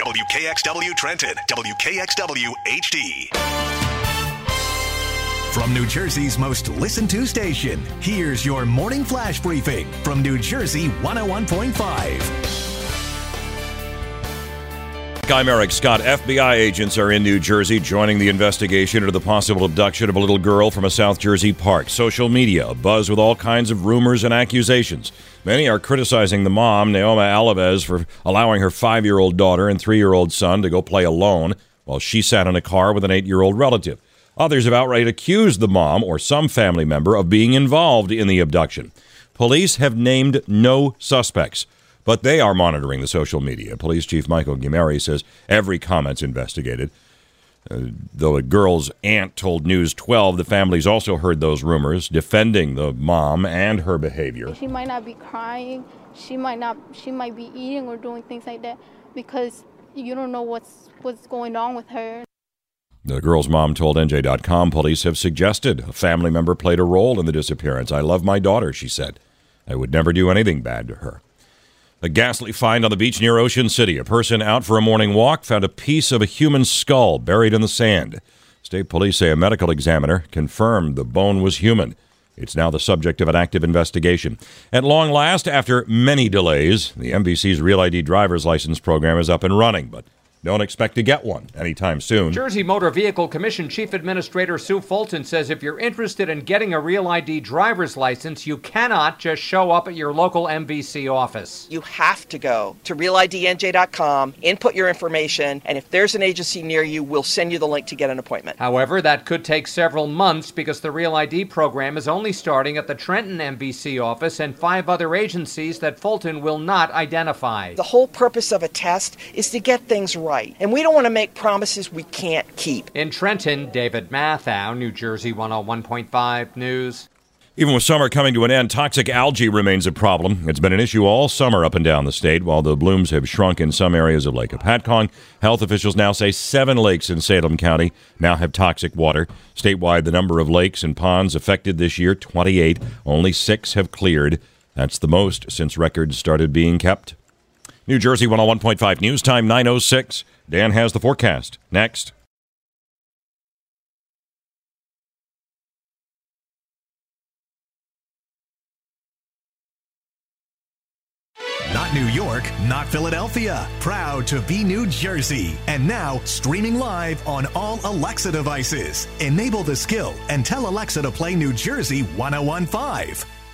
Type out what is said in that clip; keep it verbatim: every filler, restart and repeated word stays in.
W K X W Trenton, W K X W H D. From New Jersey's most listened to station, here's your morning flash briefing from New Jersey one oh one point five. I'm Eric Scott. F B I agents are in New Jersey joining the investigation into the possible abduction of a little girl from a South Jersey park. Social media abuzz with all kinds of rumors and accusations. Many are criticizing the mom, Naoma Alaves, for allowing her five-year-old daughter and three-year-old son to go play alone while she sat in a car with an eight-year-old relative. Others have outright accused the mom or some family member of being involved in the abduction. Police have named no suspects, but they are monitoring the social media. Police Chief Michael Guimeri says every comment's investigated. Uh, though a girl's aunt told News twelve the family's also heard those rumors, defending the mom and her behavior. She might not be crying. She might not. She might be eating or doing things like that because you don't know what's what's going on with her. The girl's mom told N J dot com police have suggested a family member played a role in the disappearance. I love my daughter, she said. I would never do anything bad to her. A ghastly find on the beach near Ocean City. A person out for a morning walk found a piece of a human skull buried in the sand. State police say a medical examiner confirmed the bone was human. It's now the subject of an active investigation. At long last, after many delays, the M V C's Real I D driver's license program is up and running, but don't expect to get one anytime soon. Jersey Motor Vehicle Commission Chief Administrator Sue Fulton says if you're interested in getting a Real I D driver's license, you cannot just show up at your local M V C office. You have to go to real I D N J dot com, input your information, and if there's an agency near you, we'll send you the link to get an appointment. However, that could take several months because the Real I D program is only starting at the Trenton M V C office and five other agencies that Fulton will not identify. The whole purpose of a test is to get things right. And we don't want to make promises we can't keep. In Trenton, David Matthau, New Jersey one oh one point five News. Even with summer coming to an end, toxic algae remains a problem. It's been an issue all summer up and down the state. While the blooms have shrunk in some areas of Lake Apatcong, health officials now say seven lakes in Salem County now have toxic water. Statewide, the number of lakes and ponds affected this year, twenty-eight. Only six have cleared. That's the most since records started being kept. New Jersey one oh one point five News Time, nine oh six. Dan has the forecast. Next. Not New York, not Philadelphia. Proud to be New Jersey. And now, streaming live on all Alexa devices. Enable the skill and tell Alexa to play New Jersey one oh one point five.